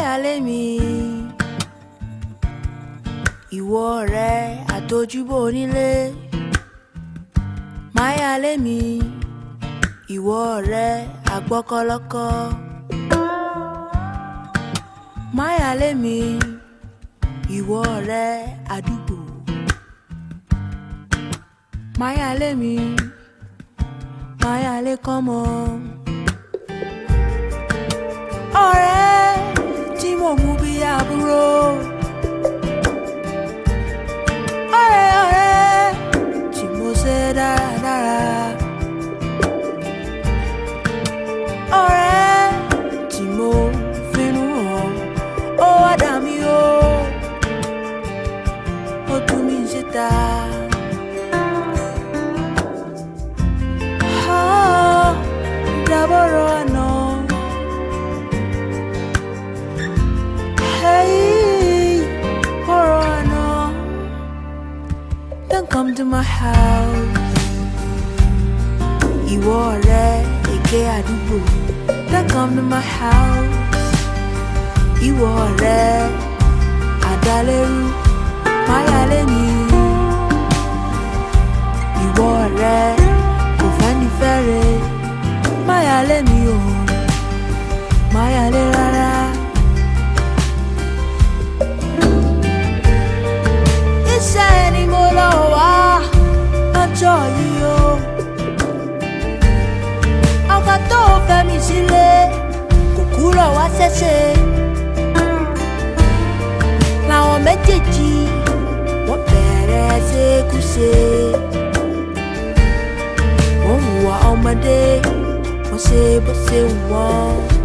Máyàlémi, ìwọ ọ̀rẹ́ àtojúbọ onílé. Máyàlémi, ìwọ ọ̀rẹ́ àgbọ́kọ́lọ́kọ́. Máyàlémi, ìwọ ọ̀rẹ́ àdúgbò. Máyàlémi, Máyàlé kọ́mọ. Ọ̀rẹ́ tí mo mú bí àbúrò. Ọ̀rẹ́ tí mo ṣe dáradára. Ọ̀rẹ́ tí mo finú hàn. Ó wá dà mí o, ó tú mi síta. Daboro àná. Hey, ọ̀rọ̀ àná. Don't come to my house. Ìwọ ọ̀rẹ́ èké àdúgbò. Don't come to my house. Ìwọ ọ̀rẹ́ àdálẹ́rú. Máyàlémi, ìwọ ọ̀rẹ́ kò fẹ́ ní fẹ́rẹ̀. Máyàlémi o, Máyàlé rárá. Iṣẹ́ ni mo lọ wá lọ́jọ́ yìí o. Ọkọ tó fẹ́ mi sílé kò kúrò wá ṣẹ̀ṣẹ̀. Làwọn méjèèjì wọ́n bẹ̀rẹ̀ ṣekúṣe. Wọ́n hùwà ọmọdé, wọ́n ṣe bó ṣe wọ́n.